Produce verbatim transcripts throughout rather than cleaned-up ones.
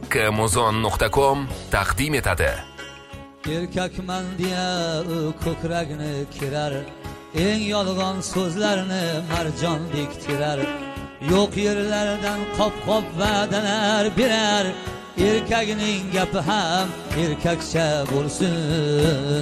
Amazon nuqta com taqdim etadi. Erkakman deya u ko'kragini kirar, eng yolg'on so'zlarni marjondek tirar. Yo'q yerlardan qop-qop va'dalar berar, erkakning gapi ham erkakcha bo'lsin.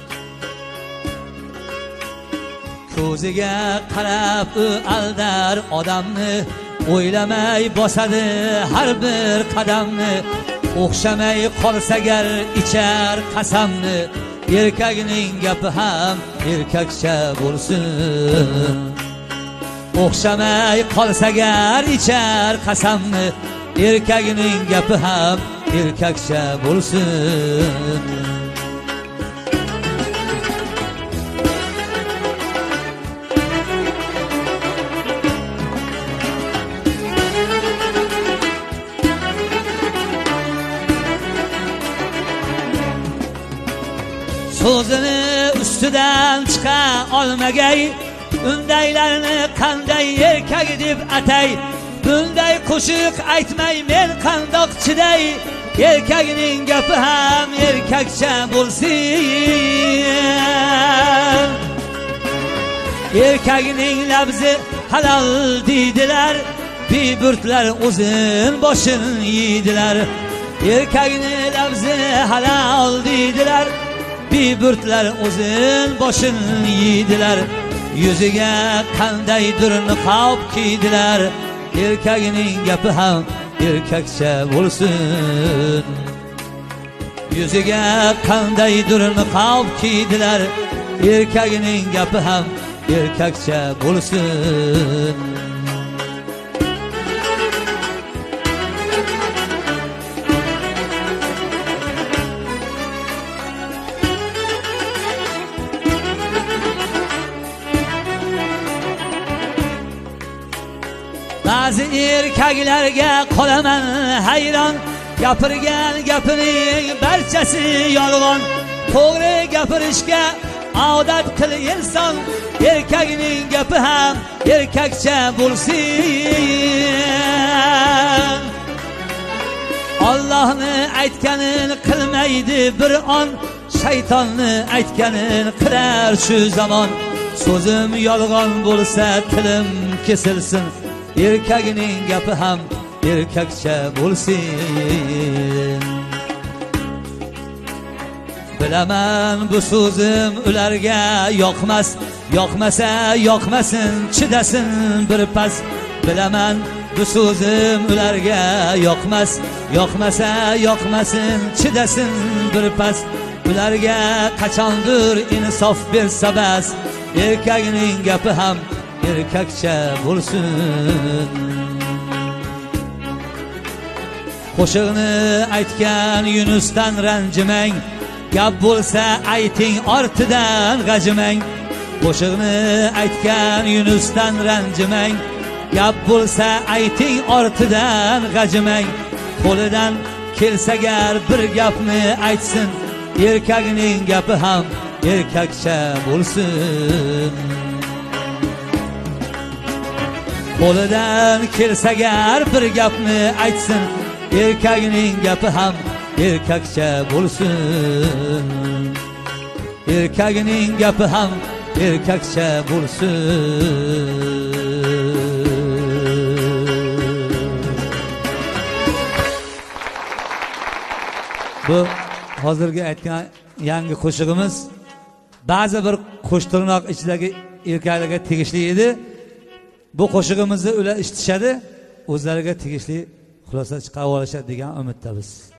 Ko'ziga qarab u aldar odamni, o'ylamay bosadi har bir qadamni. O'xshamay qolsa agar ichar qasamni, erkakning gapi ham erkakcha bo'lsin. O'xshamay qolsa agar ichar qasamni, erkakning gapi ham erkakcha bo'lsin. So'zini ustidan chiqa olmagay, undaylarni qanday erkak deb atay. Bunday qo'shiq aytmay men qandoq chiday, erkakning gapi ham erkakcha bo'lsin. Erkakning labzi halol deydilar, biburtlar o'zin boshin yeydilar. Erkakning labzi halol deydilar, biburtlar o'zin boshin yeydilar. Yuziga qandaydir niqob kiydilar, erkakning gapi ham erkakcha bo'lsin. Yuziga qandaydir niqob kiydilar, erkakning gapi ham erkakcha bo'lsin. Ba'zi erkaklarga qolaman hayron, gapirgan gapining barchasi yolg'on. To'g'ri gapirishga odat qil inson, erkakning gapi ham erkakcha bo'lsin. Allohni aytganini qilmaydi bir on, shaytonni aytganini qilar shu zamon. So'zim yolg'on bo'lsa tilim kesilsin, erkakning gapi ham erkakcha bo'lsin. Bilaman bu so'zim ularga yoqmas, yoqmasa yoqmasin, chidasin bir pas. Bilaman bu so'zim ularga yoqmas, yoqmasa yoqmasin, chidasin bir pas. Ularga qachondir insof bersa bas, erkakning gapi ham erkakcha bo'lsin. Qo'shiqni aytgan Yunusdan ranjimang, gap bo'lsa ayting ortidan g'ajimang. Qo'shiqni aytgan Yunusdan ranjimang, gap bo'lsa ayting ortidan g'ajimang. Qo'lidan kelsa gar bir gapni aytsin, erkakning gapi ham erkakcha bo'lsin. Qo'lidan kelsa gar bir gapni aytsin, erkakning gapi ham erkakcha bo'lsin. Erkakning gapi ham erkakcha bo'lsin. Bu hozirgi aytgan yangi qo'shig'imiz ba'zi bir qo'shtirnoq ichidagi erkaklarga tegishli edi. Bu qo'shig'imizni ular eshitishadi, o'zlariga tegishli xulosa chiqarib olishadi degan umidda biz.